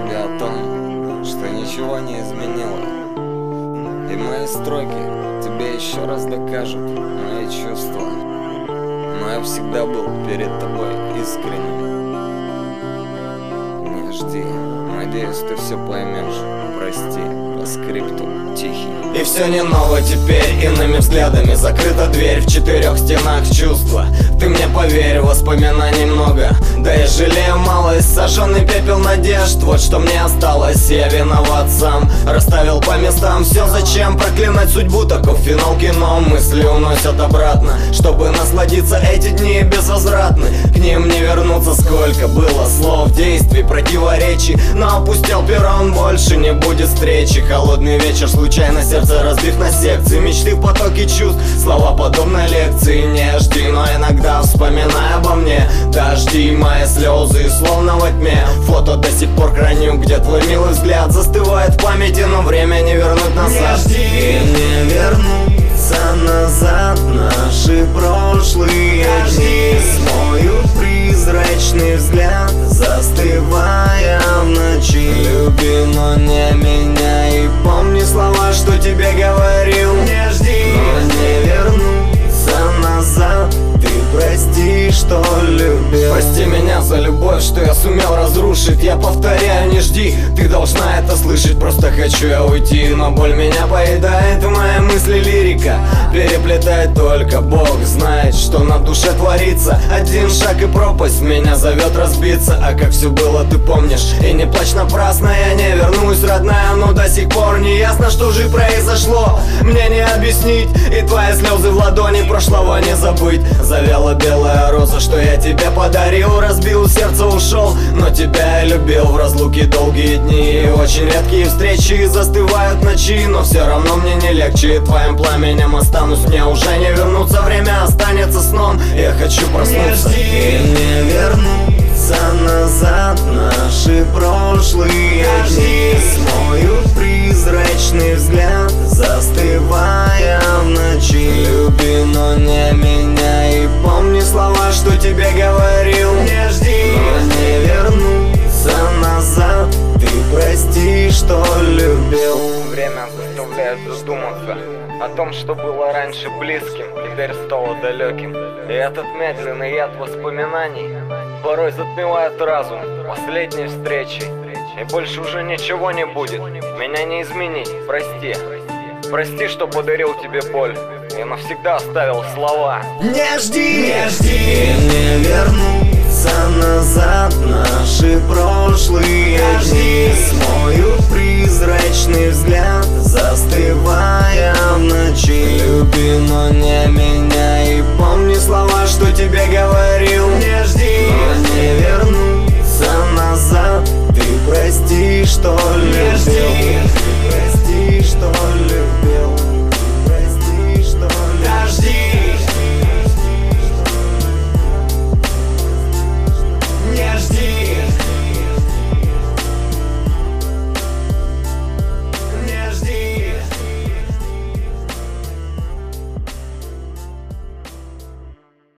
тебе о том, что ничего не изменило. И мои строки тебе еще раз докажут мои чувства. Но я всегда был перед тобой искренним. Не жди, надеюсь, ты все поймешь. Прости, по скрипту тихий. И все не ново теперь, иными взглядами закрыта дверь. В четырех стенах чувства, ты мне поверь, воспоминаний много. Да я жалею малость, сожженный пепел надежд. Вот что мне осталось, я виноват сам. Расставил по местам все, зачем проклинать судьбу. Таков финал кино, мысли уносят обратно. Чтобы насладиться, эти дни безвозвратны. К ним не вернуться, сколько было слов, действий, противоречий. Но опустил перрон, больше не будет встречи. Холодный вечер, случайно сердце разбив на секции. Мечты в потоке чувств, слова подобной лекции. Не жди, но иногда вспоминай обо мне. Дожди, мои слезы, словно во тьме. Фото до сих пор храню, где твой милый взгляд застывает в памяти, но время не вернуть назад. Не жди, и не вернуться назад наши прошлые дни. Смоют призрачный взгляд, застывая в ночи. Люби, но не меняй, и помни слова, что тебе говорил. не жди, Но не вернуться назад, ты прости, что любил. Прости меня за любовь, что я сумел разрушить. Я повторяю, не жди, ты должна это слышать. Просто хочу я уйти, но боль меня поедает. В мои мысли лирика переплетает, только Бог знает, что на душе творится. Один шаг и пропасть меня зовет разбиться. А как все было, ты помнишь, и не плачь напрасно. Я не вернусь, родная, но до сих пор не ясно, что же произошло. Мне не объяснить, и твои слезы в ладони прошлого не забыть. Завяла белая роза, что я тебе подарил. Разбил сердце, ушел, но тебя я любил. В разлуке долгие дни, очень редкие встречи застывают ночи. Но все равно мне не легче, и твоим пламенем останусь. Мне уже не вернуться, время останется сном. Я хочу проснуться и не вернуться назад наши прошлые дни. Смоют призрачный взгляд, застывая в ночи. Люби, но не меняй, и помни слова, что тебе говорил. не жди, Но не вернуться назад, ты прости, что любил. время заставляет задуматься о том, что было раньше близким, теперь стало далеким. И этот медленный яд воспоминаний порой затмевает разум последней встречи. И больше уже ничего не будет, меня не изменить, прости. Прости, что подарил тебе боль и навсегда оставил слова. Не жди, не жди, и не вернуться назад наши прошлые